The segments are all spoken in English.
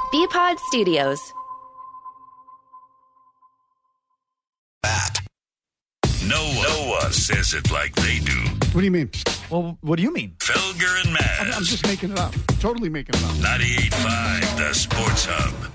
BPod Studios. No one says it like they do. What do you mean? Well, what do you mean? Felger and Maz. I'm just making it up. Totally making it up. 98.5, the Sports Hub.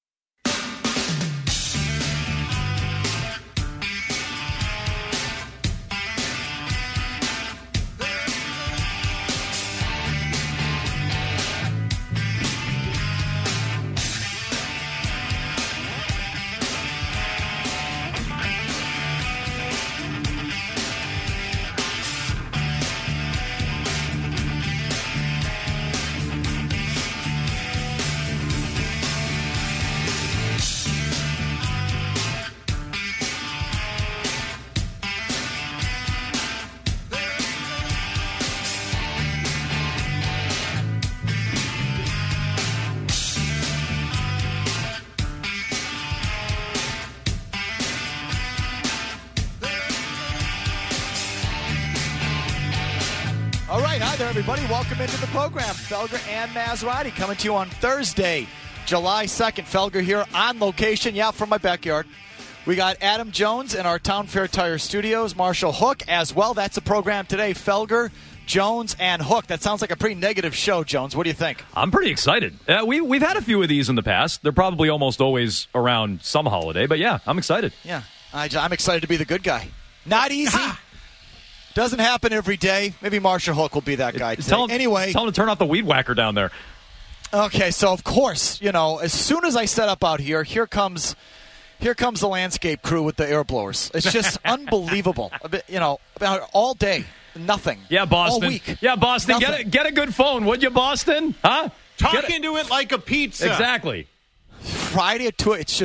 All right, hi there, everybody. Welcome into the program. Felger and Maserati coming to you on Thursday, July 2nd. Felger here on location, from my backyard. We got Adam Jones in our Town Fair Tire Studios, Marshall Hook as well. That's the program today, Felger, Jones, and Hook. That sounds like a pretty negative show, Jones. What do you think? I'm pretty excited. We've had a few of these in the past. They're probably almost always around some holiday, but yeah, I'm excited. Yeah, I'm excited to be the good guy. Not easy. Doesn't happen every day. Maybe Marshall Hook will be that guy today. Tell him to turn off the weed whacker down there. Okay, so of course, as soon as I set up out here, here comes the landscape crew with the air blowers. It's just unbelievable. About all day, nothing. Yeah, Boston. All week. Yeah, Boston. Nothing. Get a good phone, would you, Boston? Huh? Talk into it like a pizza. Exactly. Friday at 2, it's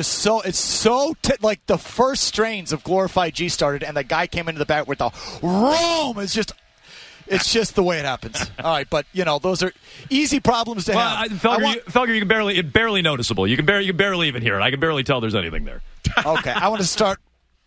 so like the first strains of Glorified G started, and the guy came into the back with the roam. It's just the way it happens. All right, but those are easy problems to have. Felger, you can barely noticeable. You can barely even hear it. I can barely tell there's anything there. Okay, I want to start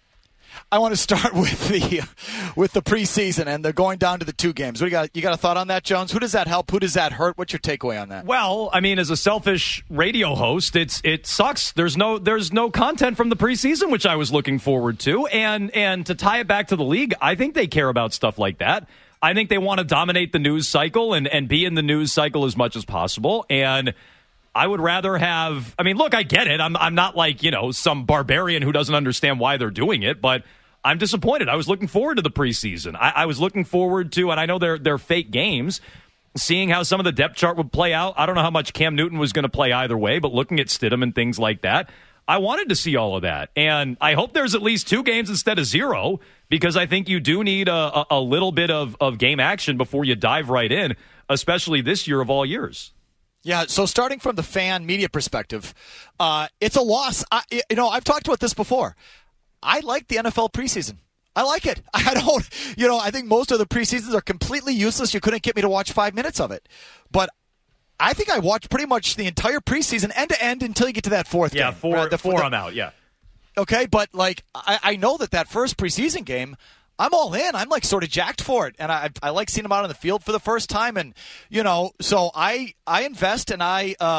with the preseason, and they're going down to the 2 games. You got a thought on that, Jones? Who does that help? Who does that hurt? What's your takeaway on that? Well, I mean, as a selfish radio host, it sucks. There's no content from the preseason, which I was looking forward to, and to tie it back to the league, I think they care about stuff like that. I think they want to dominate the news cycle and be in the news cycle as much as possible, and I would rather have. I mean, look, I get it. I'm not like some barbarian who doesn't understand why they're doing it, but I'm disappointed. I was looking forward to the preseason. I was looking forward to, and I know they're fake games, seeing how some of the depth chart would play out. I don't know how much Cam Newton was going to play either way, but looking at Stidham and things like that, I wanted to see all of that. And I hope there's at least 2 games instead of 0, because I think you do need a little bit of game action before you dive right in, especially this year of all years. Yeah, so starting from the fan media perspective, it's a loss. I've talked about this before. I like the NFL preseason. I like it. I don't, I think most of the preseasons are completely useless. You couldn't get me to watch 5 minutes of it. But I think I watched pretty much the entire preseason end to end until you get to that 4th game. Yeah, 4 I'm out, yeah. Okay, but I know that first preseason game, I'm all in. I'm sort of jacked for it. And I like seeing them out on the field for the first time. And, so I invest and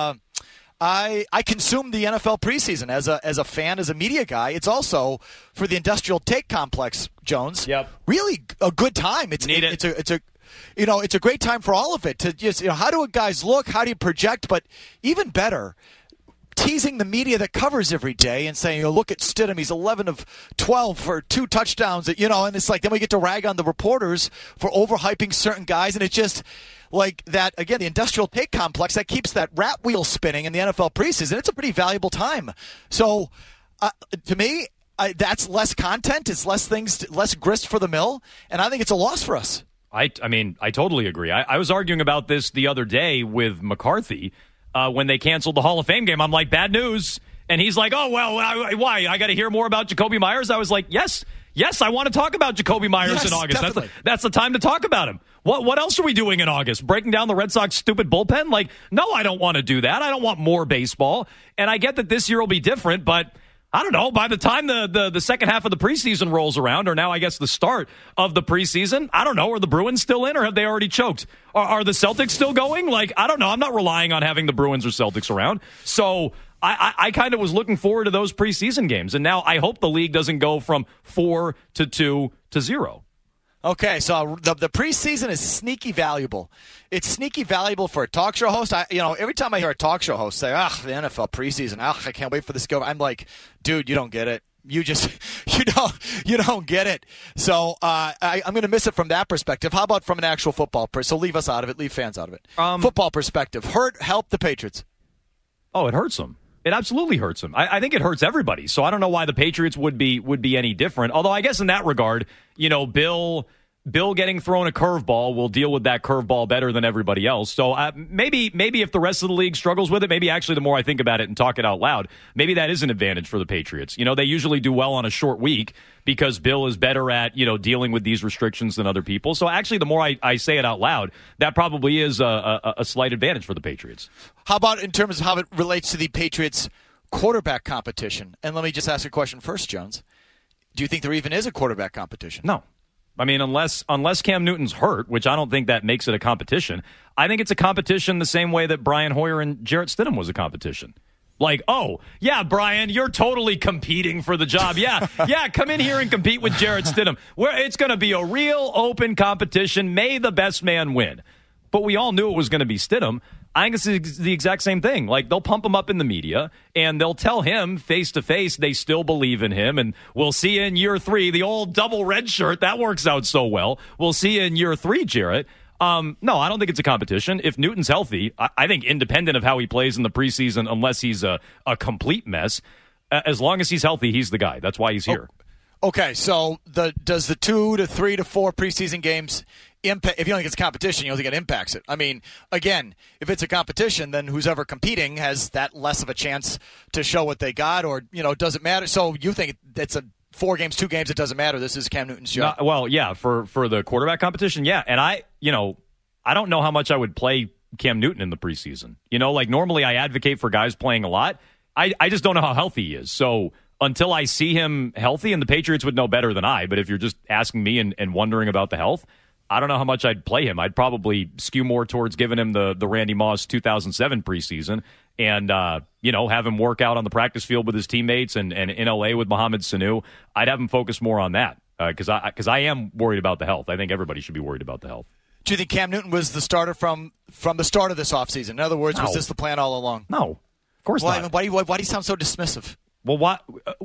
I consume the NFL preseason as a fan, as a media guy. It's also for the industrial take complex, Jones. Yep. Really a good time. It's a great time for all of it to just how do guys look? How do you project? But even better, teasing the media that covers every day and saying, look at Stidham, he's 11 of 12 for 2 touchdowns. And it's like then we get to rag on the reporters for overhyping certain guys, and it's just. Like that, again, the industrial take complex, that keeps that rat wheel spinning in the NFL preseason. It's a pretty valuable time. So, to me, that's less content. It's less things, less grist for the mill. And I think it's a loss for us. I mean, I totally agree. I was arguing about this the other day with McCarthy when they canceled the Hall of Fame game. I'm like, bad news. And he's like, oh, well, why? I got to hear more about Jacoby Myers? I was like, yes, I want to talk about Jacoby Myers in August. That's the time to talk about him. What else are we doing in August? Breaking down the Red Sox stupid bullpen? No, I don't want to do that. I don't want more baseball. And I get that this year will be different, but I don't know. By the time the second half of the preseason rolls around, or now I guess the start of the preseason, I don't know. Are the Bruins still in, or have they already choked? Are the Celtics still going? Like, I don't know. I'm not relying on having the Bruins or Celtics around. So I kind of was looking forward to those preseason games. And now I hope the league doesn't go from 4 to 2 to 0. Okay, so the preseason is sneaky valuable. It's sneaky valuable for a talk show host. Every time I hear a talk show host say, the NFL preseason, I can't wait for this to go. I'm like, dude, you don't get it. You just, you don't get it. So I'm going to miss it from that perspective. How about from an actual football perspective? So leave us out of it. Leave fans out of it. Football perspective. Help the Patriots. Oh, it hurts them. It absolutely hurts them. I think it hurts everybody. So I don't know why the Patriots would be any different. Although I guess in that regard, Bill getting thrown a curveball will deal with that curveball better than everybody else. So maybe if the rest of the league struggles with it, maybe actually the more I think about it and talk it out loud, maybe that is an advantage for the Patriots. They usually do well on a short week because Bill is better at, dealing with these restrictions than other people. So actually the more I say it out loud, that probably is a slight advantage for the Patriots. How about in terms of how it relates to the Patriots quarterback competition? And let me just ask a question first, Jones. Do you think there even is a quarterback competition? No. I mean, unless Cam Newton's hurt, which I don't think that makes it a competition, I think it's a competition the same way that Brian Hoyer and Jarrett Stidham was a competition. Like, oh, yeah, Brian, you're totally competing for the job. Yeah, come in here and compete with Jarrett Stidham. It's going to be a real open competition. May the best man win. But we all knew it was going to be Stidham. I think it's the exact same thing. Like, they'll pump him up in the media, and they'll tell him face-to-face they still believe in him, and we'll see you in year 3. The old double red shirt, that works out so well. We'll see you in year 3, Jarrett. No, I don't think it's a competition. If Newton's healthy, I think independent of how he plays in the preseason, unless he's a complete mess, as long as he's healthy, he's the guy. That's why he's here. Okay, so does the 2 to 3 to 4 preseason games impact? If you don't think it's a competition, you don't think it impacts it. I mean, again, if it's a competition, then who's ever competing has that less of a chance to show what they got, or does it matter? So you think it's a 4 games, 2 games, it doesn't matter. This is Cam Newton's job. Well, yeah, for the quarterback competition, yeah. And I don't know how much I would play Cam Newton in the preseason. Like normally I advocate for guys playing a lot. I just don't know how healthy he is. So until I see him healthy, and the Patriots would know better than I, but if you're just asking me and wondering about the health, I don't know how much I'd play him. I'd probably skew more towards giving him the Randy Moss 2007 preseason and, have him work out on the practice field with his teammates and in L.A. with Mohamed Sanu. I'd have him focus more on that because I am worried about the health. I think everybody should be worried about the health. Do you think Cam Newton was the starter from the start of this offseason? In other words, was this the plan all along? No, of course not. Why do you sound so dismissive? Well, what?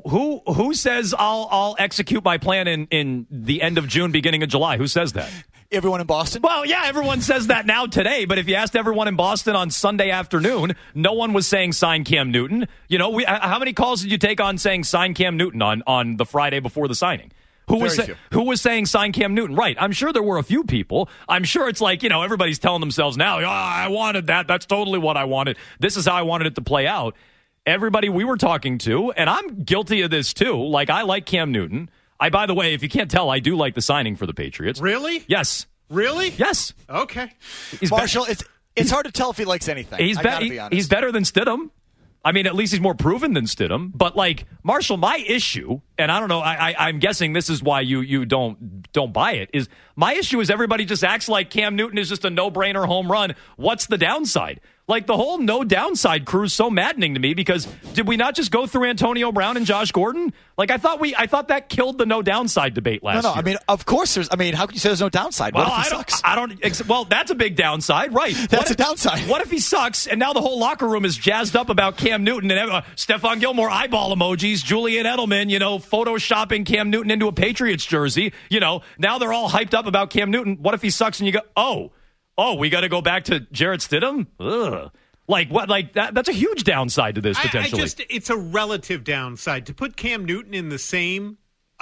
Who says I'll execute my plan in the end of June, beginning of July? Who says that? Everyone in Boston? Well, yeah, everyone says that now today, but if you asked everyone in Boston on Sunday afternoon, no one was saying sign Cam Newton. How many calls did you take on saying sign Cam Newton on the Friday before the signing? Who was saying sign Cam Newton? Right. I'm sure there were a few people. I'm sure it's like, everybody's telling themselves now, I wanted that. That's totally what I wanted. This is how I wanted it to play out. Everybody we were talking to, and I'm guilty of this too, like I like Cam Newton. By the way, if you can't tell, I do like the signing for the Patriots. Really? Yes. Really? Yes. Okay. Marshall, it's hard to tell if he likes anything. I gotta be honest. He's better than Stidham. I mean, at least he's more proven than Stidham. But, like, Marshall, my issue, and I don't know, I'm guessing this is why you don't buy it, is my issue is everybody just acts like Cam Newton is just a no-brainer home run. What's the downside? Like, the whole no downside crew is so maddening to me because did we not just go through Antonio Brown and Josh Gordon? Like, I thought that killed the no downside debate last year. I mean, of course how can you say there's no downside? Well, what if he sucks? Well, that's a big downside, right? That's a downside. What if he sucks and now the whole locker room is jazzed up about Cam Newton and Stephon Gilmore eyeball emojis, Julian Edelman, photoshopping Cam Newton into a Patriots jersey, now they're all hyped up about Cam Newton. What if he sucks and you go, oh, we got to go back to Jarrett Stidham? Ugh. Like what? Like that's a huge downside to this potentially. It's a relative downside to put Cam Newton in the same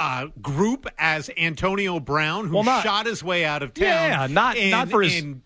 group as Antonio Brown, who shot his way out of town. Yeah, not for his. And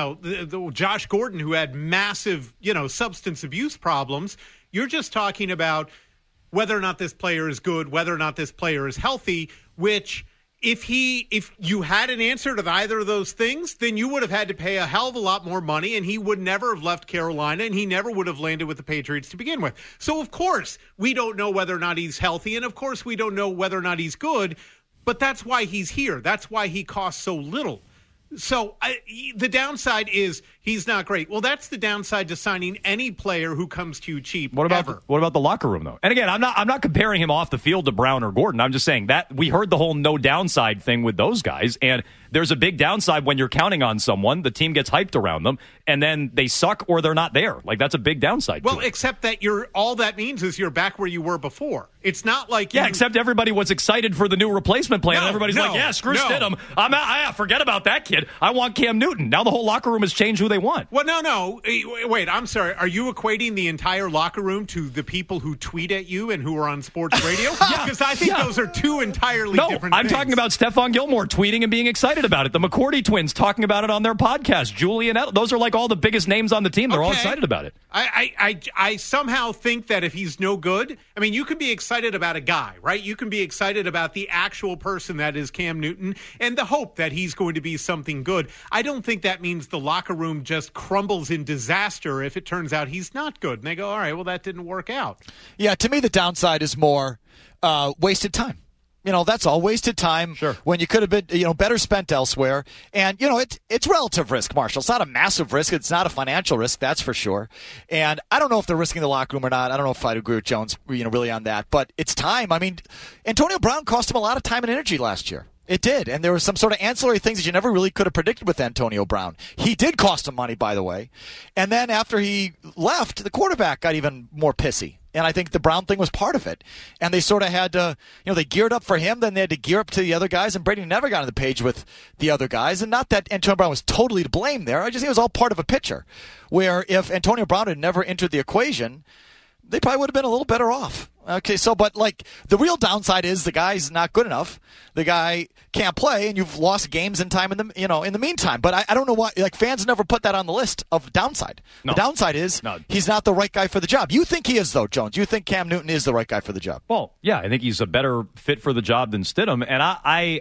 the Josh Gordon, who had massive substance abuse problems. You're just talking about whether or not this player is good, whether or not this player is healthy, which If you had an answer to either of those things, then you would have had to pay a hell of a lot more money, and he would never have left Carolina, and he never would have landed with the Patriots to begin with. So, of course, we don't know whether or not he's healthy, and of course we don't know whether or not he's good, but that's why he's here. That's why he costs so little. So the downside is he's not great. Well, that's the downside to signing any player who comes to you cheap. What about the locker room, though? And again, I'm not comparing him off the field to Brown or Gordon. I'm just saying that we heard the whole no downside thing with those guys, and there's a big downside when you're counting on someone, the team gets hyped around them, and then they suck or they're not there. Like, that's a big downside. Well, except that all that means is you're back where you were before. It's not like except everybody was excited for the new replacement plan. And everybody's like, yeah, screw Stidham. Forget about that kid. I want Cam Newton. Now the whole locker room has changed who they want. Well, no. Wait, I'm sorry. Are you equating the entire locker room to the people who tweet at you and who are on sports radio? Because I think those are two entirely different things. I'm talking about Stephon Gilmore tweeting and being excited about it. The McCourty twins talking about it on their podcast. Julian, those are like all the biggest names on the team. They're all excited about it. I somehow think that if he's no good, I mean, you can be excited about a guy, right? You can be excited about the actual person that is Cam Newton and the hope that he's going to be something good. I don't think that means the locker room just crumbles in disaster if it turns out he's not good. And they go, all right, well, that didn't work out. Yeah, to me, the downside is more wasted time. That's all wasted time when you could have been, better spent elsewhere. And, it's relative risk, Marshall. It's not a massive risk. It's not a financial risk, that's for sure. And I don't know if they're risking the locker room or not. I don't know if I'd agree with Jones, really on that. But it's time. I mean, Antonio Brown cost him a lot of time and energy last year. It did. And there were some sort of ancillary things that you never really could have predicted with Antonio Brown. He did cost him money, by the way. And then after he left, the quarterback got even more pissy. And I think the Brown thing was part of it. And they sort of had to, they geared up for him, then they had to gear up to the other guys, and Brady never got on the page with the other guys. And not that Antonio Brown was totally to blame there. I just think it was all part of a picture where if Antonio Brown had never entered the equation, they probably would have been a little better off. Okay, but the real downside is the guy's not good enough. The guy can't play, and you've lost games and time in the meantime. But I don't know why. Fans never put that on the list of downside. No. The downside is he's not the right guy for the job. You think he is, though, Jones? You think Cam Newton is the right guy for the job? Well, yeah, I think he's a better fit for the job than Stidham, and I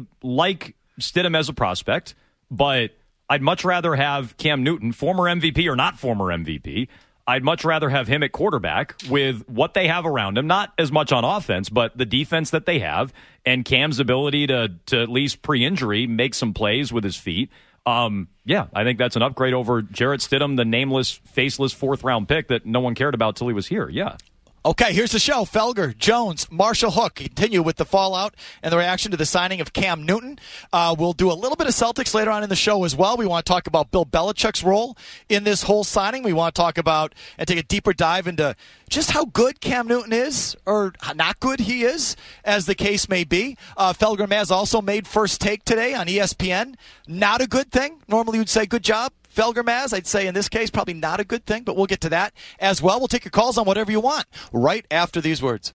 like Stidham as a prospect, but I'd much rather have Cam Newton, former MVP or not former MVP. I'd much rather have him at quarterback with what they have around him, not as much on offense, but the defense that they have and Cam's ability to at least pre-injury make some plays with his feet. Yeah, I think that's an upgrade over Jarrett Stidham, the nameless, faceless fourth-round pick that no one cared about till he was here. Yeah. Okay, here's the show. Felger, Jones, Marshall Hook continue with the fallout and the reaction to the signing of Cam Newton. We'll do a little bit of Celtics later on in the show as well. We want to talk about Bill Belichick's role in this whole signing. We want to talk about and take a deeper dive into just how good Cam Newton is, or not good he is, as the case may be. Felger Maz also made First Take today on ESPN. Not a good thing. Normally you'd say good job, Felger Maz. I'd say in this case probably not a good thing, but we'll get to that as well. We'll take your calls on whatever you want right after these words.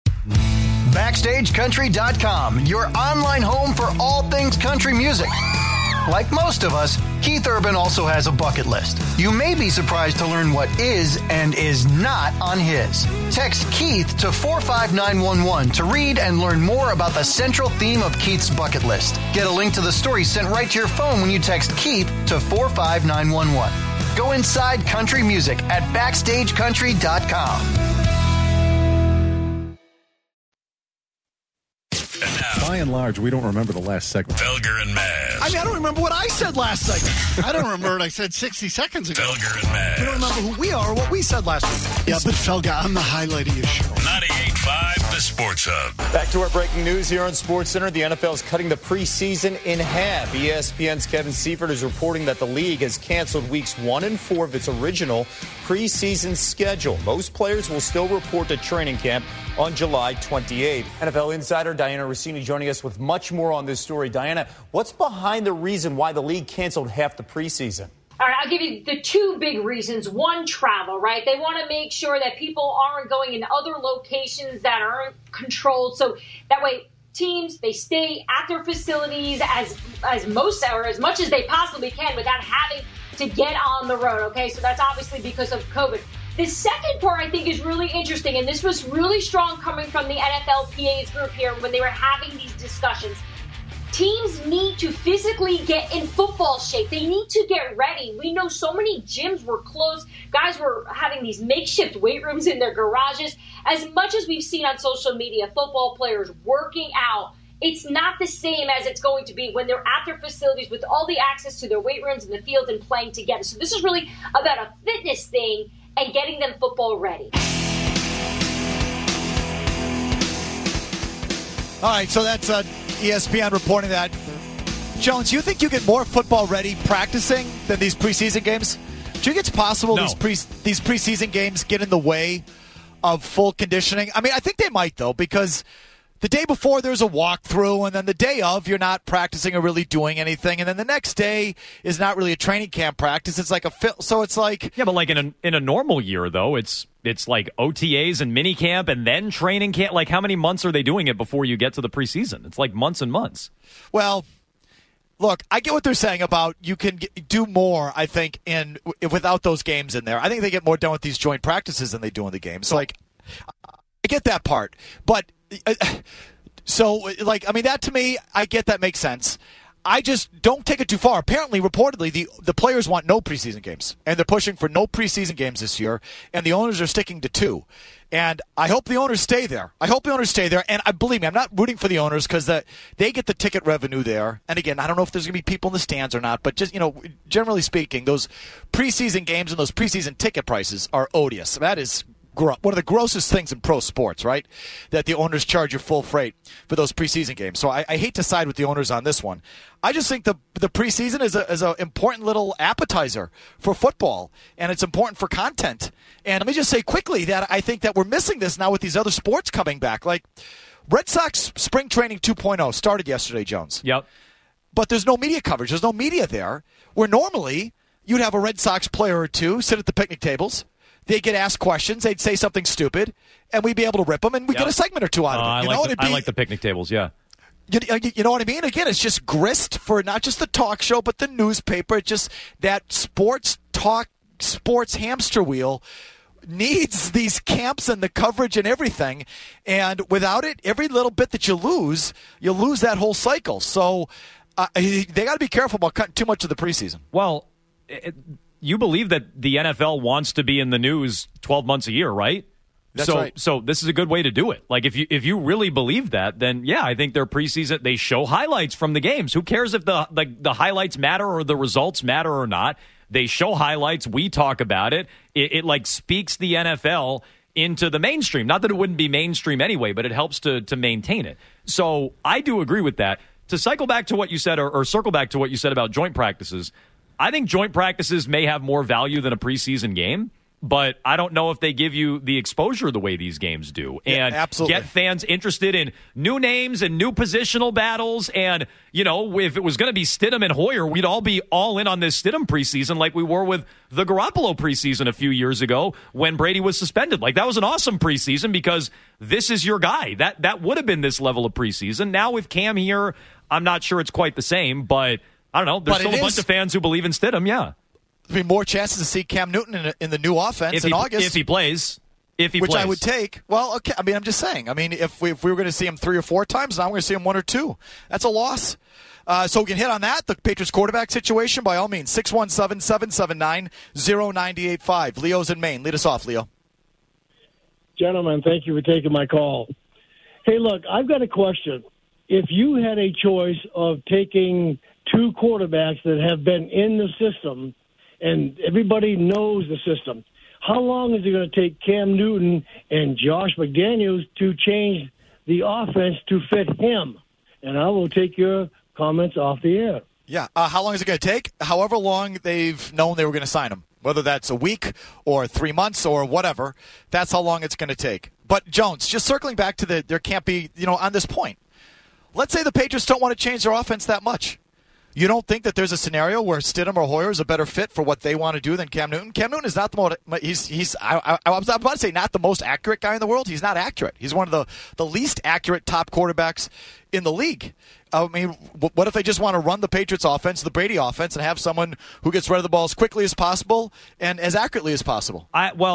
BackstageCountry.com, your online home for all things country music. Like most of us, Keith Urban also has a bucket list. You may be surprised to learn what is and is not on his. Text Keith to 45911 to read and learn more about the central theme of Keith's bucket list. Get a link to the story sent right to your phone when you text Keith to 45911. Go inside country music at BackstageCountry.com. By and large, we don't remember the last segment. Felger and Maz. I don't remember what I said last segment. I don't remember what I said 60 seconds ago. Felger and Maz. We don't remember who we are or what we said last week. Yeah, but Felger, I'm the highlight of your show. 98.5, the Sports Hub. Back to our breaking news here on SportsCenter. The NFL is cutting the preseason in half. ESPN's Kevin Seifert is reporting that the league has canceled weeks 1 and 4 of its original preseason schedule. Most players will still report to training camp on July 28th. NFL insider Diana Rossini joining us with much more on this story. Diana, what's behind the reason why the league canceled half the preseason? All right, I'll give you the two big reasons. One, travel, right? They want to make sure that people aren't going in other locations that aren't controlled. So that way teams, they stay at their facilities as much as they possibly can without having to get on the road, okay? So that's obviously because of COVID. The second part I think is really interesting, and this was really strong coming from the NFLPA's group here when they were having these discussions. Teams need to physically get in football shape. They need to get ready. We know so many gyms were closed. Guys were having these makeshift weight rooms in their garages. As much as we've seen on social media, football players working out, it's not the same as it's going to be when they're at their facilities with all the access to their weight rooms and the fields and playing together. So this is really about a fitness thing and getting them football ready. All right, so that's ESPN reporting that. Jones, you think you get more football ready practicing than these preseason games? Do you think it's possible these preseason games get in the way of full conditioning? I mean, I think they might, though, because the day before there's a walkthrough, and then the day of you're not practicing or really doing anything, and then the next day is not really a training camp practice. It's like so it's like but like in a normal year though, it's like OTAs and mini camp and then training camp. Like how many months are they doing it before you get to the preseason? It's like months and months. Well, look, I get what they're saying about you can do more, I think, without those games in there. I think they get more done with these joint practices than they do in the games. So, like, I get that part. But, that to me, I get that makes sense. I just don't take it too far. Apparently, reportedly, the players want no preseason games, and they're pushing for no preseason games this year, and the owners are sticking to 2. And I hope the owners stay there. And believe me, I'm not rooting for the owners because they get the ticket revenue there. And again, I don't know if there's going to be people in the stands or not, but just, generally speaking, those preseason games and those preseason ticket prices are odious. That is one of the grossest things in pro sports, right? That the owners charge you full freight for those preseason games. So I hate to side with the owners on this one. I just think the preseason is an important little appetizer for football, and it's important for content. And let me just say quickly that I think that we're missing this now with these other sports coming back. Like Red Sox Spring Training 2.0 started yesterday, Jones. Yep. But there's no media coverage. There's no media there, where normally you'd have a Red Sox player or two sit at the picnic tables. They'd get asked questions. They'd say something stupid, and we'd be able to rip them, and we'd get a segment or two out of it. I like the picnic tables, yeah. You know what I mean? Again, it's just grist for not just the talk show, but the newspaper. It's just that sports hamster wheel needs these camps and the coverage and everything. And without it, every little bit that you lose that whole cycle. So they got to be careful about cutting too much of the preseason. Well, you believe that the NFL wants to be in the news 12 months a year, right? That's right. So this is a good way to do it. Like if you really believe that, then yeah, I think their preseason, they show highlights from the games. Who cares if the highlights matter or the results matter or not? They show highlights. We talk about it. It like speaks the NFL into the mainstream. Not that it wouldn't be mainstream anyway, but it helps to maintain it. So I do agree with that. To cycle back to what you said, or circle back to what you said about joint practices, I think joint practices may have more value than a preseason game, but I don't know if they give you the exposure the way these games do and get fans interested in new names and new positional battles. And, if it was going to be Stidham and Hoyer, we'd all be all in on this Stidham preseason like we were with the Garoppolo preseason a few years ago when Brady was suspended. Like, that was an awesome preseason because this is your guy. That would have been this level of preseason. Now with Cam here, I'm not sure it's quite the same, but I don't know. There's still a bunch of fans who believe in Stidham, yeah. There'll be more chances to see Cam Newton in the new offense in August. If he plays. Which I would take. Well, okay. I mean, I'm just saying. I mean, if we were going to see him 3 or 4 times, now we're going to see him 1 or 2. That's a loss. So we can hit on that, the Patriots quarterback situation, by all means. 617-779-0985. Leo's in Maine. Lead us off, Leo. Gentlemen, thank you for taking my call. Hey, look, I've got a question. If you had a choice of taking 2 quarterbacks that have been in the system and everybody knows the system, how long is it going to take Cam Newton and Josh McDaniels to change the offense to fit him? And I will take your comments off the air. Yeah. How long is it going to take? However long they've known they were going to sign him. Whether that's a week or 3 months or whatever, that's how long it's going to take. But, Jones, just circling back to there can't be, on this point. Let's say the Patriots don't want to change their offense that much. You don't think that there's a scenario where Stidham or Hoyer is a better fit for what they want to do than Cam Newton? Cam Newton is not the most. I was about to say not the most accurate guy in the world. He's not accurate. He's one of the least accurate top quarterbacks in the league. I mean, what if they just want to run the Patriots offense, the Brady offense, and have someone who gets rid of the ball as quickly as possible and as accurately as possible?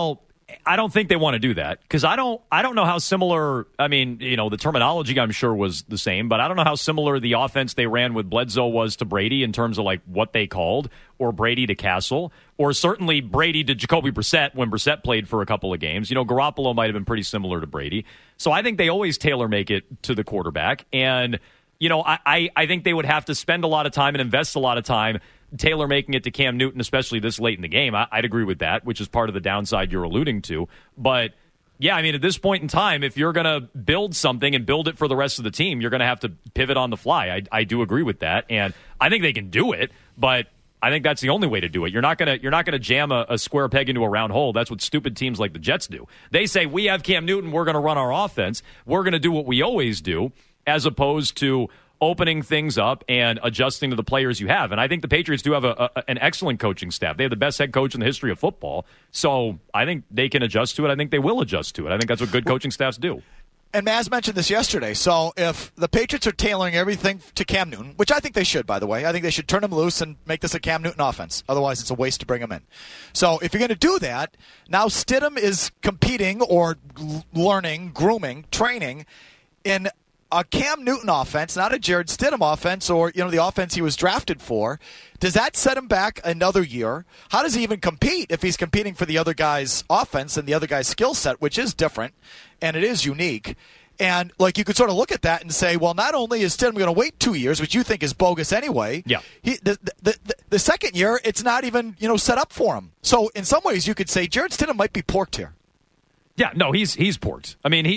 I don't think they want to do that because I don't know how similar. I mean, the terminology I'm sure was the same, but I don't know how similar the offense they ran with Bledsoe was to Brady in terms of like what they called, or Brady to Castle, or certainly Brady to Jacoby Brissett when Brissett played for a couple of games. Garoppolo might have been pretty similar to Brady. So I think they always tailor make it to the quarterback, and I think they would have to spend a lot of time and invest a lot of time tailor making it to Cam Newton, especially this late in the game. I'd agree with that, which is part of the downside you're alluding to. But yeah, I mean, at this point in time, if you're going to build something and build it for the rest of the team, you're going to have to pivot on the fly. I do agree with that, and I think they can do it, but I think that's the only way to do it. You're not going to jam a square peg into a round hole. That's what stupid teams like the Jets do. They say, we have Cam Newton, we're going to run our offense. We're going to do what we always do, as opposed to opening things up and adjusting to the players you have. And I think the Patriots do have an excellent coaching staff. They have the best head coach in the history of football. So I think they can adjust to it. I think they will adjust to it. I think that's what good coaching staffs do. And Maz mentioned this yesterday. So if the Patriots are tailoring everything to Cam Newton, which I think they should, by the way, I think they should turn him loose and make this a Cam Newton offense. Otherwise, it's a waste to bring him in. So if you're going to do that, now Stidham is competing or learning, grooming, training in a Cam Newton offense, not a Jared Stidham offense, or the offense he was drafted for. Does that set him back another year? How does he even compete if he's competing for the other guy's offense and the other guy's skill set, which is different and it is unique? And you could sort of look at that and say, well, not only is Stidham going to wait 2 years, which you think is bogus anyway. Yeah. The second year, it's not even set up for him. So in some ways, you could say Jared Stidham might be porked here. Yeah, no, he's porked. I mean,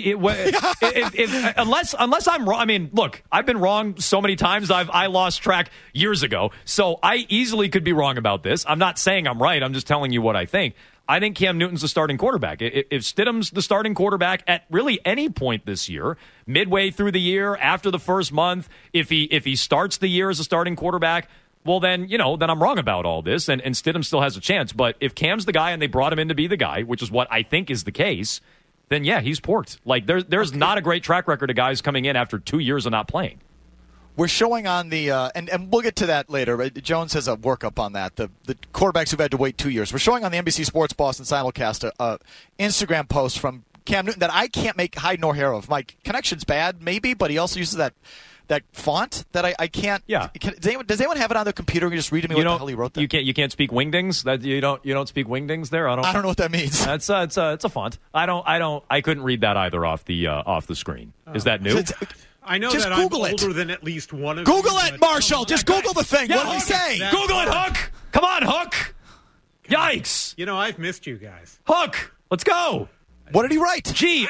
unless I'm wrong. I mean, look, I've been wrong so many times. I lost track years ago, so I easily could be wrong about this. I'm not saying I'm right. I'm just telling you what I think. I think Cam Newton's the starting quarterback. If Stidham's the starting quarterback at really any point this year, midway through the year, after the first month, if he starts the year as a starting quarterback, well, then I'm wrong about all this, and Stidham still has a chance. But if Cam's the guy and they brought him in to be the guy, which is what I think is the case, then yeah, he's porked. There's not a great track record of guys coming in after 2 years of not playing. We're showing on the and we'll get to that later. But Jones has a workup on that. The quarterbacks who've had to wait 2 years. We're showing on the NBC Sports Boston simulcast a Instagram post from Cam Newton that I can't make hide nor hair of. My connection's bad, maybe, but he also uses that font that I can't. Yeah. Does anyone have it on their computer? You just read to me what the hell he wrote there. You can't speak wingdings. That you don't speak wingdings there. I don't know what that means. That's it's a font. I couldn't read that either off the screen. Is that new? I know just that Google I'm older it. than at least one of Google you. it, Marshall. Just Google the thing. Yeah, what did he say? Google it, Hook. Come on, Hook. Yikes. I've missed you guys. Hook. Let's go. What did he write?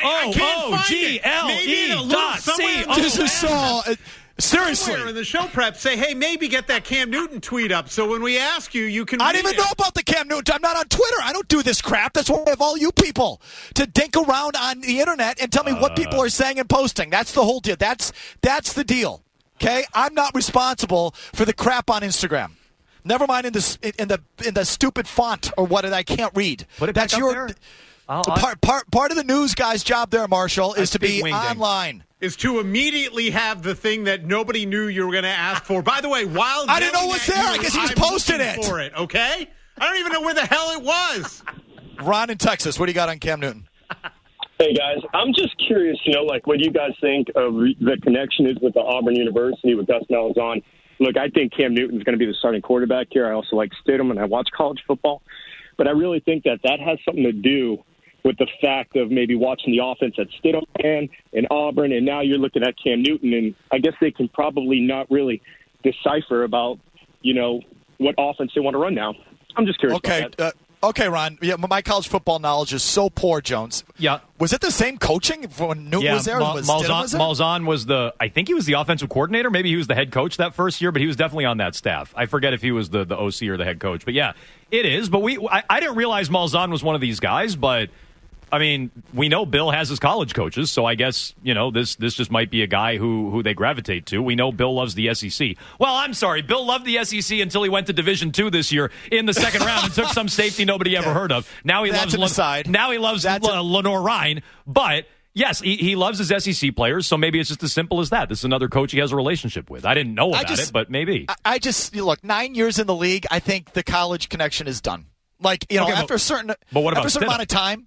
GOOGLE.co. This is so... Seriously. Somewhere in the show prep, say, hey, maybe get that Cam Newton tweet up so when we ask you, you can I read didn't even it. know about the Cam Newton. I'm not on Twitter. I don't do this crap. That's why I have all you people to dink around on the internet and tell me what people are saying and posting. That's the whole deal. That's the deal. Okay? I'm not responsible for the crap on Instagram. Never mind in the stupid font or what I can't read. Put it back That's up your there. Part of the news guy's job there, Marshall, is to be online. Is to immediately have the thing that nobody knew you were going to ask for. By the way, while I didn't know it was there. I guess he just posted it. For it, okay? I don't even know where the hell it was. Ron in Texas, what do you got on Cam Newton? Hey, guys. I'm just curious, what you guys think of the connection is with the Auburn University with Gus Malzahn. Look, I think Cam Newton's going to be the starting quarterback here. I also like Stidham, and I watch college football. But I really think that has something to do with the fact of maybe watching the offense at Stidham and Auburn, and now you're looking at Cam Newton, and I guess they can probably not really decipher about, what offense they want to run now. I'm just curious about that. Okay, Ron. Yeah, my college football knowledge is so poor, Jones. Yeah. Was it the same coaching when Newton was there? Malzahn was I think he was the offensive coordinator. Maybe he was the head coach that first year, but he was definitely on that staff. I forget if he was the OC or the head coach. But yeah, it is. But I didn't realize Malzahn was one of these guys, but I mean, we know Bill has his college coaches, so I guess, this just might be a guy who they gravitate to. We know Bill loves the SEC. Well, I'm sorry, Bill loved the SEC until he went to Division II this year in the second round and took some safety nobody ever heard of. Now he loves Lenore Ryan, but yes, he loves his SEC players, so maybe it's just as simple as that. This is another coach he has a relationship with. I didn't know about it, but maybe. Look, 9 years in the league, I think the college connection is done. After a certain amount of time.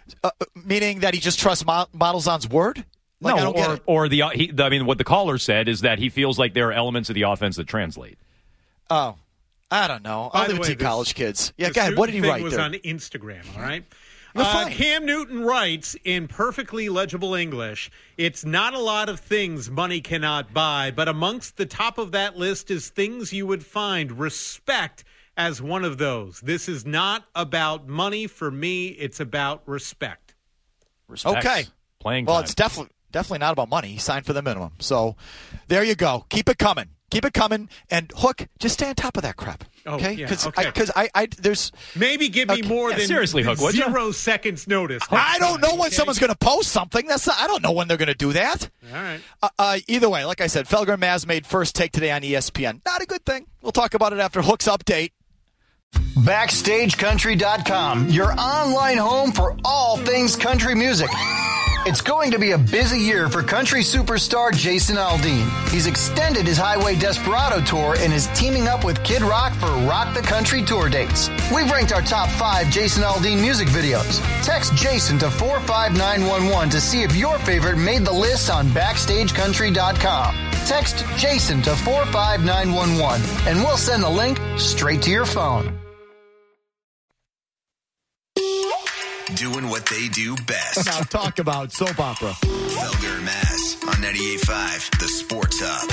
Meaning that he just trusts Modelzon's word? Like, no, I don't get it. or what the caller said is that he feels like there are elements of the offense that translate. Oh, I don't know. I'll leave it to college kids. Yeah, go ahead. What did he write was there? On Instagram, all right? Fine. Cam Newton writes in perfectly legible English, it's not a lot of things money cannot buy, but amongst the top of that list is things you would find. Respect as one of those. This is not about money for me. It's about respect. Respect. Okay. Playing well, time. it's definitely not about money. He signed for the minimum. So there you go. Keep it coming. Keep it coming. And, Hook, just stay on top of that crap. Okay? Because there's... Maybe give me more than seriously, Hook, would 0 seconds notice. I don't know when someone's going to post something. I don't know when they're going to do that. All right. Either way, like I said, Felger and Maz made First Take today on ESPN. Not a good thing. We'll talk about it after Hook's update. BackstageCountry.com, your online home for all things country music. It's going to be a busy year for country superstar Jason Aldean. He's extended his Highway Desperado tour and is teaming up with Kid Rock for Rock the Country tour dates. We've ranked our top 5 Jason Aldean music videos. Text Jason to 45911 to see if your favorite made the list on BackstageCountry.com. Text Jason to 45911 and we'll send the link straight to your phone. Doing what they do best. Now talk about soap opera. Felger and Maz on 98.5, the Sports Hub.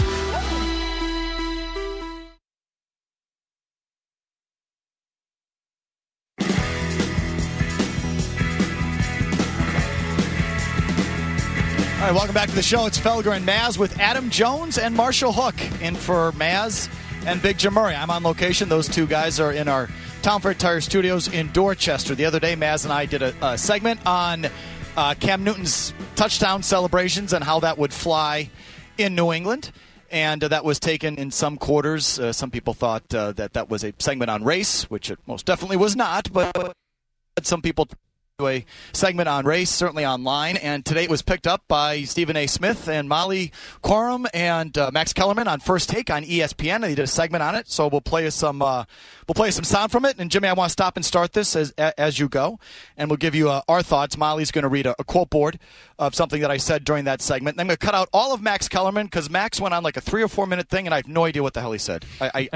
All right, welcome back to the show. It's Felger and Maz with Adam Jones and Marshall Hook in for Maz and Big Jim Murray. I'm on location. Those two guys are in our Town Fair Tire Studios in Dorchester. The other day, Maz and I did a segment on Cam Newton's touchdown celebrations and how that would fly in New England. And that was taken in some quarters. Some people thought that was a segment on race, which it most definitely was not. But some people do a segment on race, certainly online. And today it was picked up by Stephen A. Smith and Molly Quorum and Max Kellerman on First Take on ESPN. And they did a segment on it. So we'll play some sound from it. And Jimmy, I want to stop and start this as you go, and we'll give you our thoughts. Molly's going to read a quote board of something that I said during that segment. And I'm going to cut out all of Max Kellerman because Max went on like a 3 or 4 minute thing, and I have no idea what the hell he said. I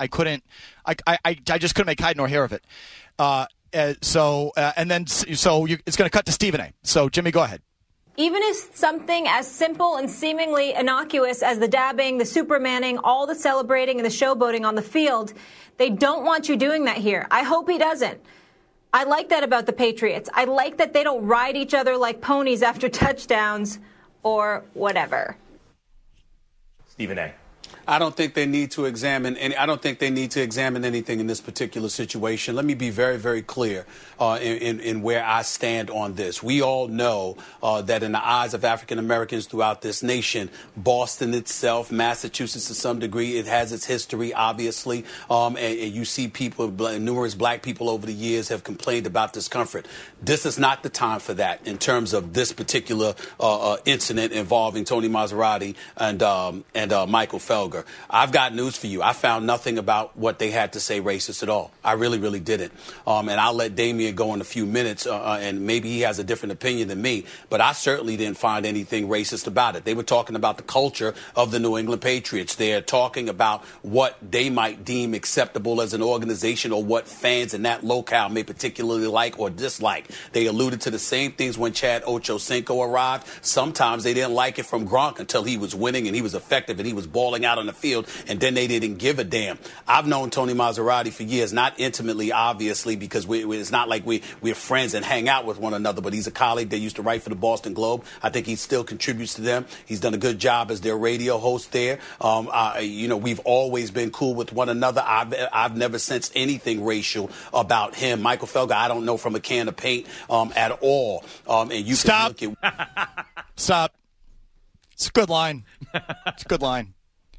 just couldn't make hide nor hair of it. It's going to cut to Stephen A. So Jimmy, go ahead. Even if something as simple and seemingly innocuous as the dabbing, the supermanning, all the celebrating and the showboating on the field, they don't want you doing that here. I hope he doesn't. I like that about the Patriots. I like that they don't ride each other like ponies after touchdowns or whatever. Stephen A. I don't think they need to examine anything in this particular situation. Let me be very, very clear in where I stand on this. We all know that in the eyes of African Americans throughout this nation, Boston itself, Massachusetts to some degree, it has its history, obviously. And you see people, numerous black people over the years have complained about discomfort. This is not the time for that in terms of this particular incident involving Tony Maserati and Michael Felger. I've got news for you. I found nothing about what they had to say racist at all. I really, really didn't. And I'll let Damian go in a few minutes, and maybe he has a different opinion than me, but I certainly didn't find anything racist about it. They were talking about the culture of the New England Patriots. They're talking about what they might deem acceptable as an organization or what fans in that locale may particularly like or dislike. They alluded to the same things when Chad Ochocinco arrived. Sometimes they didn't like it from Gronk until he was winning and he was effective and he was balling out on the field, and then they didn't give a damn. I've known Tony Maserati for years, not intimately, obviously, because it's not like we're friends and hang out with one another, but he's a colleague that used to write for the Boston Globe. I think he still contributes to them. He's done a good job as their radio host there. We've always been cool with one another. I've never sensed anything racial about him. Michael Felger, I don't know from a can of paint at all. And you Stop. Can look at... Stop. It's a good line. It's a good line.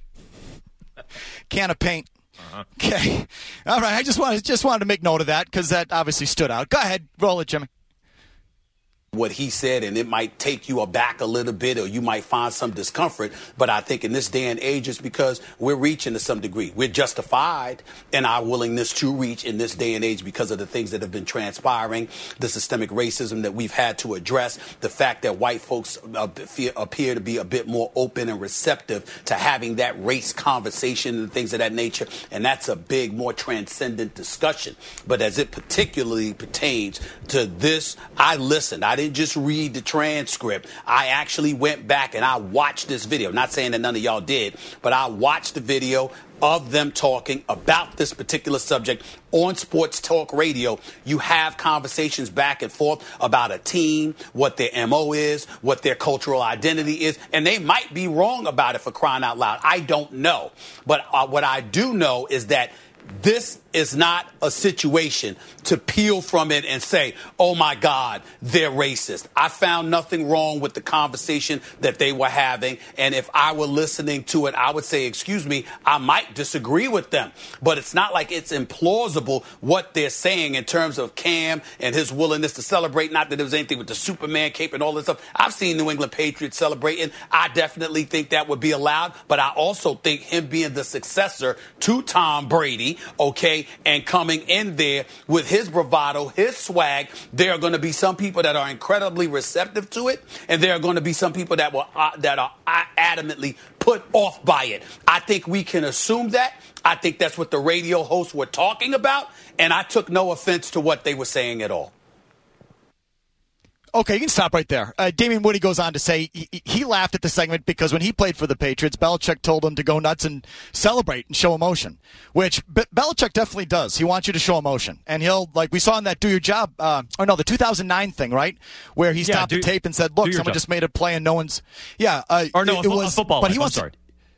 Can of paint. Uh-huh. Okay. All right. I just wanted to make note of that because that obviously stood out. Go ahead. Roll it, Jimmy. what he said, and it might take you aback a little bit, or you might find some discomfort. But I think in this day and age, it's because we're reaching to some degree. We're justified in our willingness to reach in this day and age because of the things that have been transpiring, the systemic racism that we've had to address, the fact that white folks appear to be a bit more open and receptive to having that race conversation and things of that nature. And that's a big, more transcendent discussion. But as it particularly pertains to this, I listened. I didn't just read the transcript. I actually went back and I watched this video. Not saying that none of y'all did, but I watched the video of them talking about this particular subject on Sports Talk Radio. You have conversations back and forth about a team, what their MO is, what their cultural identity is, and they might be wrong about it, for crying out loud. I don't know. But what I do know is that this is not a situation to peel from it and say, oh, my God, they're racist. I found nothing wrong with the conversation that they were having. And if I were listening to it, I would say, excuse me, I might disagree with them. But it's not like it's implausible what they're saying in terms of Cam and his willingness to celebrate. Not that there was anything with the Superman cape and all this stuff. I've seen New England Patriots celebrating. I definitely think that would be allowed. But I also think him being the successor to Tom Brady, okay, and coming in there with his bravado, his swag, there are going to be some people that are incredibly receptive to it, and there are going to be some people that are adamantly put off by it. I think we can assume that. I think that's what the radio hosts were talking about, and I took no offense to what they were saying at all. Okay, you can stop right there. Damien Woody goes on to say he laughed at the segment because when he played for the Patriots, Belichick told him to go nuts and celebrate and show emotion, which Belichick definitely does. He wants you to show emotion. And he'll, like we saw in that Do Your Job, the 2009 thing, right? Where he stopped the tape and said, look, someone just made a play and no one's... Yeah. A football life, I'm sorry.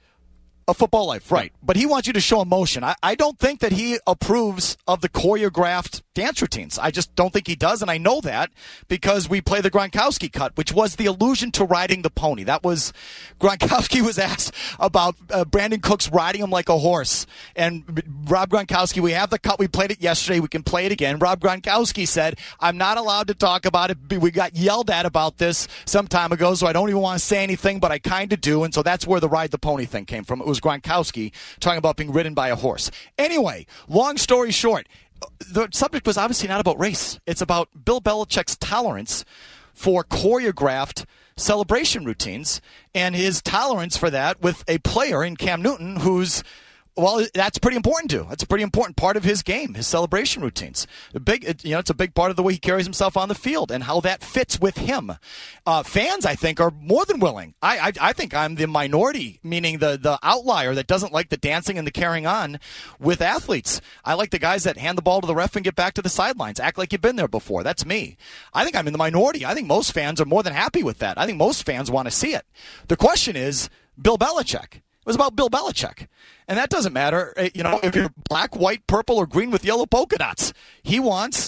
A football life, right. But he wants you to show emotion. I don't think that he approves of the choreographed dance routines. I just don't think he does, and I know that because we play the Gronkowski cut, which was the allusion to riding the pony. That was, Gronkowski was asked about Brandon Cooks riding him like a horse. And Rob Gronkowski, we have the cut, we played it yesterday, we can play it again. Rob Gronkowski said, I'm not allowed to talk about it. We got yelled at about this some time ago, so I don't even want to say anything, but I kind of do. And so that's where the ride the pony thing came from. It was Gronkowski talking about being ridden by a horse. Anyway, long story short, the subject was obviously not about race. It's about Bill Belichick's tolerance for choreographed celebration routines and his tolerance for that with a player in Cam Newton who's, well, that's pretty important to. That's a pretty important part of his game, his celebration routines. It's a big part of the way he carries himself on the field and how that fits with him. Fans, I think, are more than willing. I think I'm the minority, meaning the outlier that doesn't like the dancing and the carrying on with athletes. I like the guys that hand the ball to the ref and get back to the sidelines, act like you've been there before. That's me. I think I'm in the minority. I think most fans are more than happy with that. I think most fans want to see it. The question is, Bill Belichick. It was about Bill Belichick. And that doesn't matter, if you're black, white, purple, or green with yellow polka dots. He wants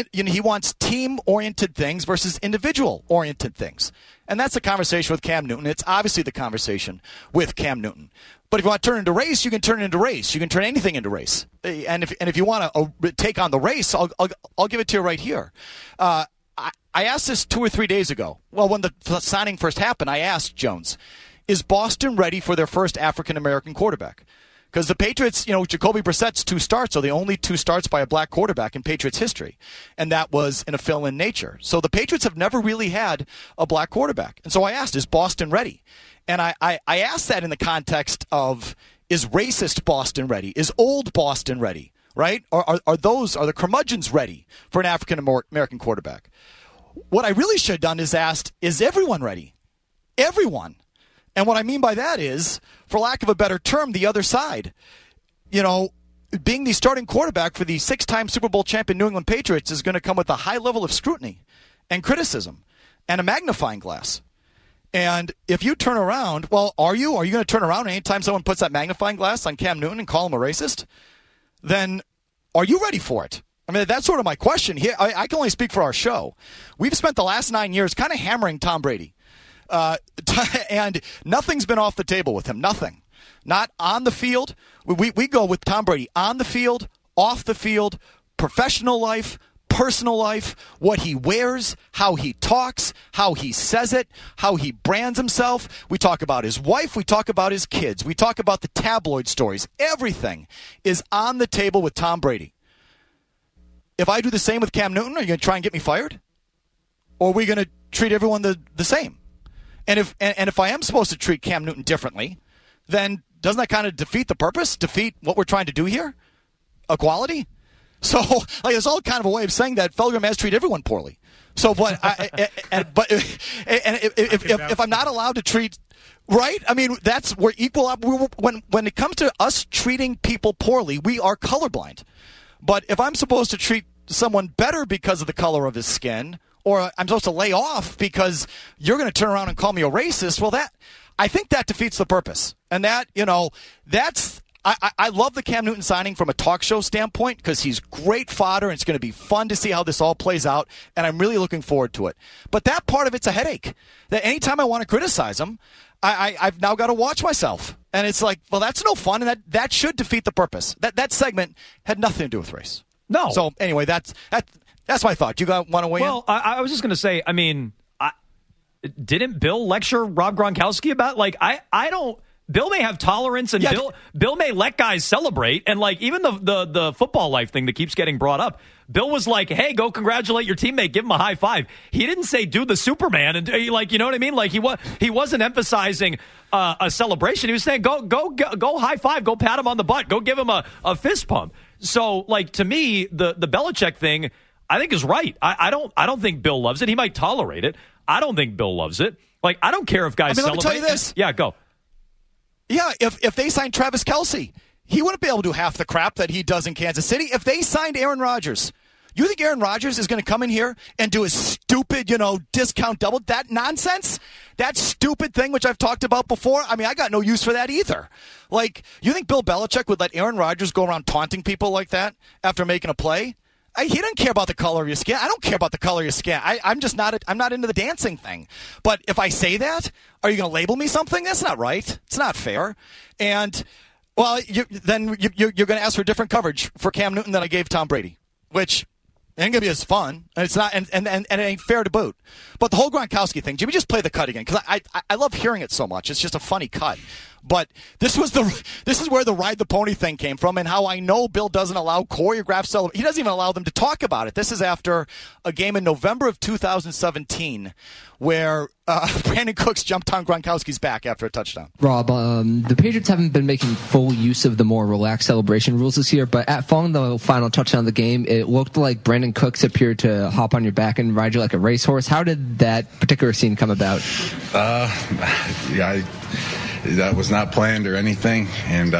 team-oriented things versus individual-oriented things. And that's the conversation with Cam Newton. It's obviously the conversation with Cam Newton. But if you want to turn it into race, you can turn it into race. You can turn anything into race. And if you want to take on the race, I'll give it to you right here. I asked this 2 or 3 days ago. Well, when the signing first happened, I asked Jones, is Boston ready for their first African-American quarterback? Because the Patriots, Jacoby Brissett's 2 starts are the only 2 starts by a black quarterback in Patriots history. And that was in a fill-in nature. So the Patriots have never really had a black quarterback. And so I asked, is Boston ready? And I asked that in the context of, is racist Boston ready? Is old Boston ready? Right? Are the curmudgeons ready for an African-American quarterback? What I really should have done is asked, is everyone ready? Everyone. And what I mean by that is, for lack of a better term, the other side. Being the starting quarterback for the 6-time Super Bowl champion New England Patriots is going to come with a high level of scrutiny and criticism and a magnifying glass. And if you turn around, well, are you going to turn around anytime someone puts that magnifying glass on Cam Newton and call him a racist? Then are you ready for it? I mean, that's sort of my question here. I can only speak for our show. We've spent the last 9 years kind of hammering Tom Brady. And nothing's been off the table with him. Nothing. Not on the field. We go with Tom Brady on the field, off the field, professional life, personal life, what he wears, how he talks, how he says it, how he brands himself. We talk about his wife. We talk about his kids. We talk about the tabloid stories. Everything is on the table with Tom Brady. If I do the same with Cam Newton, are you going to try and get me fired? Or are we going to treat everyone the same? And if I am supposed to treat Cam Newton differently, then doesn't that kind of defeat the purpose? Defeat what we're trying to do here? Equality? So, like, it's all kind of a way of saying that Felger has treated everyone poorly. So, but if I'm not allowed to treat, right? I mean, that's we're equal up. When it comes to us treating people poorly, we are colorblind. But if I'm supposed to treat someone better because of the color of his skin, or I'm supposed to lay off because you're going to turn around and call me a racist, well, I think that defeats the purpose. And that's. I love the Cam Newton signing from a talk show standpoint because he's great fodder and it's going to be fun to see how this all plays out, and I'm really looking forward to it. But that part of it's a headache. That anytime I want to criticize him, I've now got to watch myself. And it's like, well, that's no fun, and that should defeat the purpose. That segment had nothing to do with race. No. So anyway, that's my thought. You want to weigh in? Well, I was just going to say, I mean, didn't Bill lecture Rob Gronkowski about, like, I don't... Bill may have tolerance, and Bill may let guys celebrate, and like even the football life thing that keeps getting brought up. Bill was like, "Hey, go congratulate your teammate, give him a high five." He didn't say do the Superman, and like, you know what I mean? Like he wasn't emphasizing a celebration. He was saying go high five, go pat him on the butt, go give him a fist pump. So like to me, the Belichick thing, I think is right. I don't think Bill loves it. He might tolerate it. I don't think Bill loves it. Like I don't care if guys celebrate. Let me tell you this. Yeah, go. Yeah, if they signed Travis Kelce, he wouldn't be able to do half the crap that he does in Kansas City. If they signed Aaron Rodgers, you think Aaron Rodgers is going to come in here and do a stupid, discount double? That nonsense? That stupid thing, which I've talked about before? I mean, I got no use for that either. Like, you think Bill Belichick would let Aaron Rodgers go around taunting people like that after making a play? He doesn't care about the color of your skin. I don't care about the color of your skin. I'm just not. I'm not into the dancing thing. But if I say that, are you going to label me something? That's not right. It's not fair. And well, then you're going to ask for different coverage for Cam Newton than I gave Tom Brady, which ain't going to be as fun. And it's not. And it ain't fair to boot. But the whole Gronkowski thing, Jimmy, just play the cut again because I love hearing it so much. It's just a funny cut. But this is where the ride the pony thing came from, and how I know Bill doesn't allow choreographed celebration. He doesn't even allow them to talk about it. This is after a game in November of 2017 where Brandon Cooks jumped on Gronkowski's back after a touchdown. Rob, the Patriots haven't been making full use of the more relaxed celebration rules this year, but following the final touchdown of the game, it looked like Brandon Cooks appeared to hop on your back and ride you like a racehorse. How did that particular scene come about? That was not planned or anything, and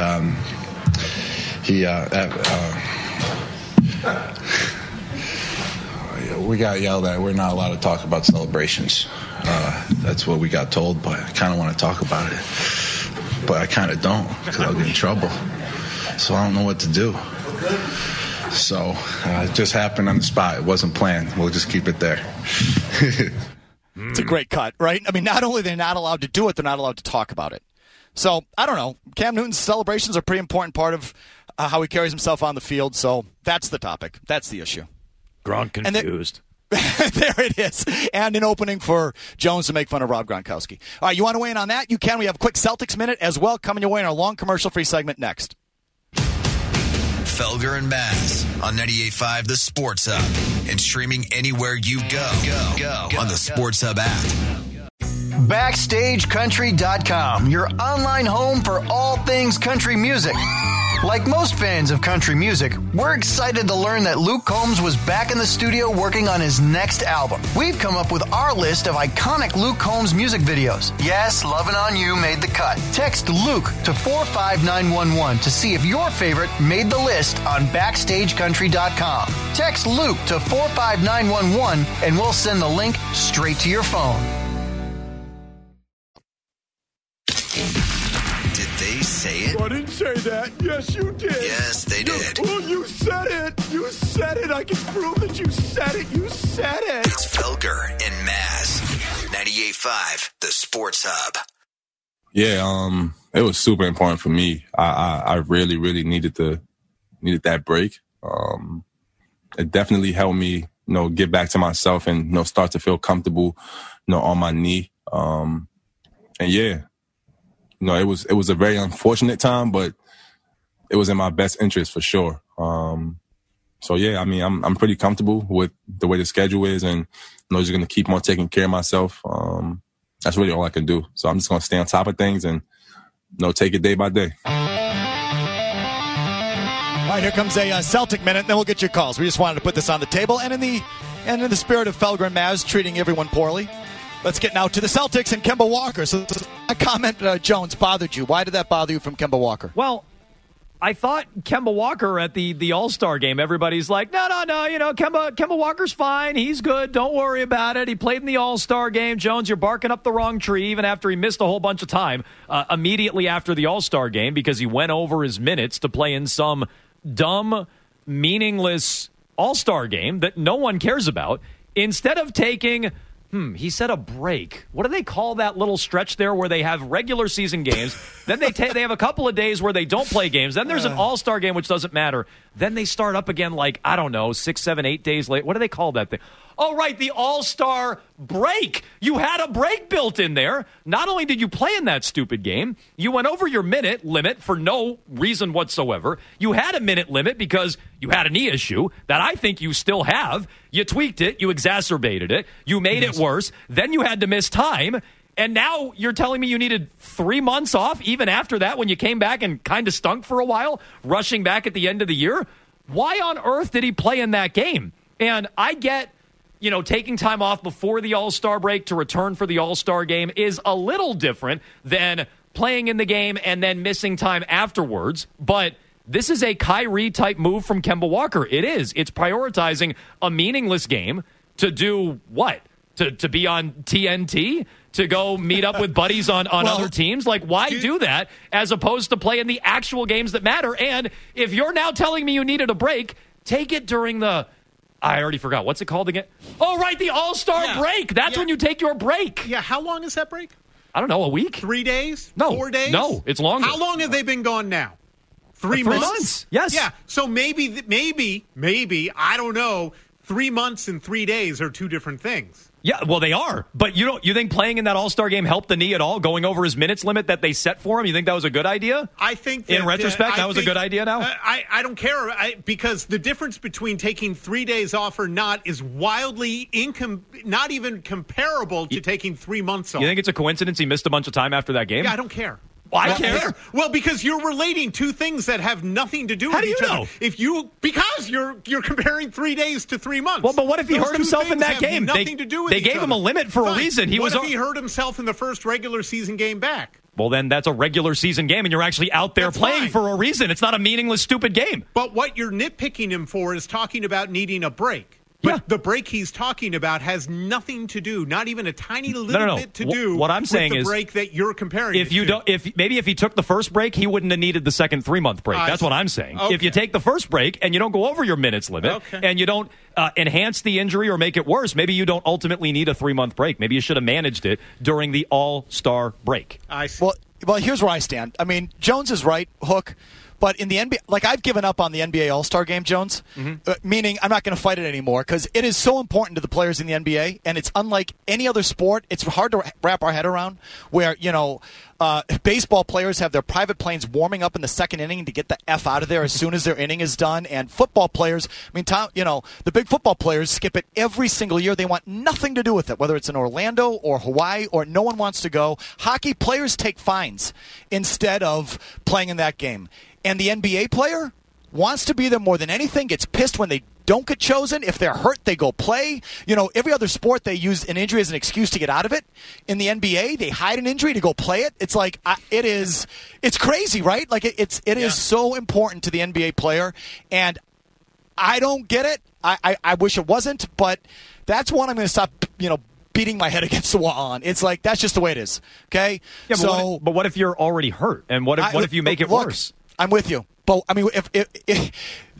we got yelled at. We're not allowed to talk about celebrations. That's what we got told, but I kind of want to talk about it, but I kind of don't because I'll get in trouble. So I don't know what to do. So it just happened on the spot. It wasn't planned. We'll just keep it there. It's a great cut, right? I mean, not only they're not allowed to do it, they're not allowed to talk about it. So, I don't know. Cam Newton's celebrations are a pretty important part of how he carries himself on the field. So, that's the topic. That's the issue. Gronk confused. There it is. And an opening for Jones to make fun of Rob Gronkowski. All right, you want to weigh in on that? You can. We have a quick Celtics minute as well coming your way in our long commercial-free segment next. Felger and Maz on 98.5 The Sports Hub and streaming anywhere you go on the Sports Hub app. BackstageCountry.com, your online home for all things country music. Like most fans of country music, we're excited to learn that Luke Combs was back in the studio working on his next album. We've come up with our list of iconic Luke Combs music videos. Yes, Lovin' On You made the cut. Text Luke to 45911 to see if your favorite made the list on BackstageCountry.com. Text Luke to 45911 and we'll send the link straight to your phone. Did they say it? I didn't say that. Yes, you did. Yes, they did. You said it. You said it. I can prove that you said it. You said it. It's Felger and Maz. 98.5 The Sports Hub. Yeah, it was super important for me. I really, really needed that break. And it definitely helped me, get back to myself and, start to feel comfortable, on my knee. And yeah, it was a very unfortunate time, but it was in my best interest for sure. So yeah, I mean, I'm pretty comfortable with the way the schedule is, and just going to keep on taking care of myself. That's really all I can do. So I'm just going to stay on top of things and, take it day by day. All right, here comes a Celtic minute, and then we'll get your calls. We just wanted to put this on the table, and in the spirit of Felger and Mavs treating everyone poorly, let's get now to the Celtics and Kemba Walker. So a comment, Jones, bothered you. Why did that bother you from Kemba Walker? Well, I thought Kemba Walker at the All-Star game, everybody's like, no, Kemba Walker's fine. He's good. Don't worry about it. He played in the All-Star game. Jones, you're barking up the wrong tree, even after he missed a whole bunch of time immediately after the All-Star game because he went over his minutes to play in some dumb, meaningless All-Star game that no one cares about. Instead of taking... he said a break. What do they call that little stretch there where they have regular season games? Then they have a couple of days where they don't play games. Then there's an all-star game, which doesn't matter. Then they start up again 6, 7, 8 days late. What do they call that thing? Oh, right, the all-star break. You had a break built in there. Not only did you play in that stupid game, you went over your minute limit for no reason whatsoever. You had a minute limit because you had a knee issue that I think you still have. You tweaked it. You exacerbated it. You made it worse. Then you had to miss time. And now you're telling me you needed 3 months off even after that when you came back and kind of stunk for a while, rushing back at the end of the year? Why on earth did he play in that game? And I get... taking time off before the All-Star break to return for the All-Star game is a little different than playing in the game and then missing time afterwards. But this is a Kyrie-type move from Kemba Walker. It is. It's prioritizing a meaningless game to do what? To be on TNT? To go meet up with buddies on other teams? Why do that as opposed to play in the actual games that matter? And if you're now telling me you needed a break, take it during the... I already forgot. What's it called again? Oh, right, the All-Star break. That's when you take your break. Yeah, how long is that break? I don't know, a week? 3 days? No. 4 days? No, it's longer. How long have they been gone now? 3 months? Yes. Yeah, so maybe, I don't know, 3 months and 3 days are two different things. Yeah, well, they are. But you think playing in that All-Star game helped the knee at all, going over his minutes limit that they set for him? You think that was a good idea? I think that, in retrospect, that was a good idea now? I don't care because the difference between taking 3 days off or not is wildly not even comparable to taking 3 months off. You think it's a coincidence he missed a bunch of time after that game? Yeah, I don't care. Well, I care. Well, because you're relating two things that have nothing to do with each other. Because you're comparing 3 days to 3 months. Well, but what if he hurt himself in that game? Nothing to do with they gave him a limit for a reason. What if he hurt himself in the first regular season game back? Well, then that's a regular season game, and you're actually out there playing for a reason. It's not a meaningless, stupid game. But what you're nitpicking him for is talking about needing a break. But the break he's talking about has nothing to do, not even a tiny little bit to do what I'm saying with the is, break that you're comparing if he took the first break, he wouldn't have needed the second 3 month break. That's what I'm saying. Okay. If you take the first break and you don't go over your minutes limit and you don't enhance the injury or make it worse, maybe you don't ultimately need a 3 month break. Maybe you should have managed it during the All-Star break. I see. Well, here's where I stand. I mean, Jones is right, Hook. But in the NBA, I've given up on the NBA All-Star Game, Jones, meaning I'm not going to fight it anymore because it is so important to the players in the NBA, and it's unlike any other sport. It's hard to wrap our head around where, baseball players have their private planes warming up in the second inning to get the F out of there as soon as their inning is done, and football players, the big football players skip it every single year. They want nothing to do with it, whether it's in Orlando or Hawaii or no one wants to go. Hockey players take fines instead of playing in that game. And the NBA player wants to be there more than anything, gets pissed when they don't get chosen. If they're hurt, they go play. Every other sport, they use an injury as an excuse to get out of it. In the NBA, they hide an injury to go play it. It's it's crazy, right? It is so important to the NBA player. And I don't get it. I wish it wasn't, but that's one I'm going to stop, beating my head against the wall on. It's that's just the way it is. Okay? Yeah, but what if you're already hurt? And what if you make it worse? I'm with you. But, I mean, if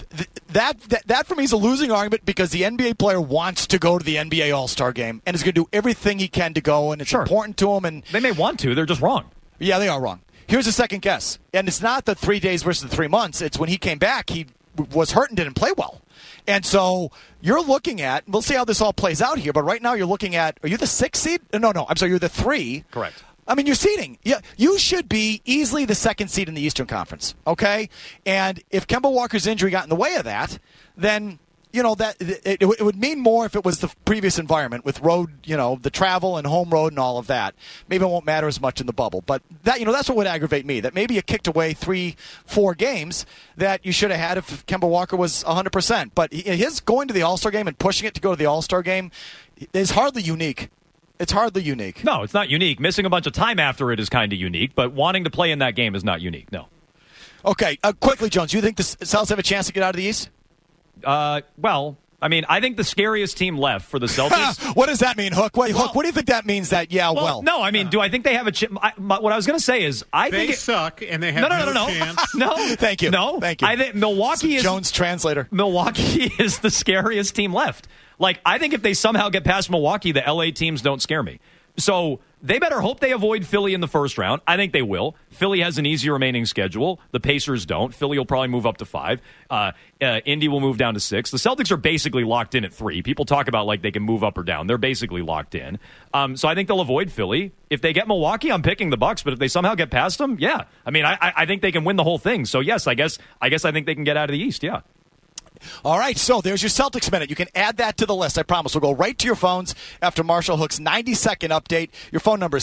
that for me is a losing argument because the NBA player wants to go to the NBA All-Star Game and is going to do everything he can to go, and it's important to him. And they may want to. They're just wrong. Yeah, they are wrong. Here's a second guess. And it's not the 3 days versus the 3 months. It's when he came back, he was hurt and didn't play well. And so you're looking at, we'll see how this all plays out here, but right now you're looking at, are you the 6th seed? No, I'm sorry, you're the 3. Correct. I mean, you're seeding. Yeah, you should be easily the 2nd seed in the Eastern Conference, okay? And if Kemba Walker's injury got in the way of that, then that it would mean more if it was the previous environment with road, the travel and home road and all of that. Maybe it won't matter as much in the bubble. But that, that's what would aggravate me, that maybe you kicked away 3-4 games that you should have had if Kemba Walker was 100%. But his going to the All-Star game and pushing it to go to the All-Star game is hardly unique. It's hardly unique. No, it's not unique. Missing a bunch of time after it is kind of unique, but wanting to play in that game is not unique, no. Okay, quickly, Jones, do you think the Celtics have a chance to get out of the East? Well, I mean, I think the scariest team left for the Celtics. What does that mean, Hook? Hook, what do you think that means? That No, I mean, do I think they have a chance? What I was going to say is, I think they suck and they have no chance. No, thank you. No, thank you. I think Milwaukee is Jones translator. Milwaukee is the scariest team left. Like, I think if they somehow get past Milwaukee, the LA teams don't scare me. So they better hope they avoid Philly in the first round. I think they will. Philly has an easy remaining schedule. The Pacers don't. Philly will probably move up to 5. Indy will move down to 6. The Celtics are basically locked in at 3. People talk about like they can move up or down. They're basically locked in. So I think they'll avoid Philly. If they get Milwaukee, I'm picking the Bucks. But if they somehow get past them, yeah. I mean, I think they can win the whole thing. So yes, I guess I think they can get out of the East. Yeah. All right, so there's your Celtics Minute. You can add that to the list, I promise. We'll go right to your phones after Marshall Hook's 90-second update. Your phone number is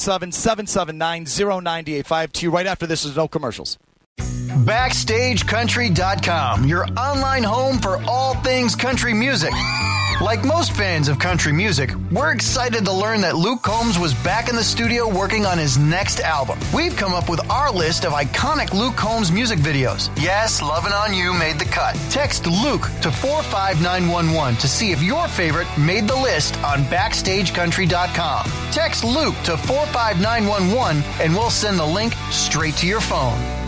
617-779-0985. To you right after this is no commercials. BackstageCountry.com, your online home for all things country music. Like most fans of country music, we're excited to learn that Luke Combs was back in the studio working on his next album. We've come up with our list of iconic Luke Combs music videos. Yes, Lovin' On You made the cut. Text Luke to 45911 to see if your favorite made the list on BackstageCountry.com. Text Luke to 45911 and we'll send the link straight to your phone.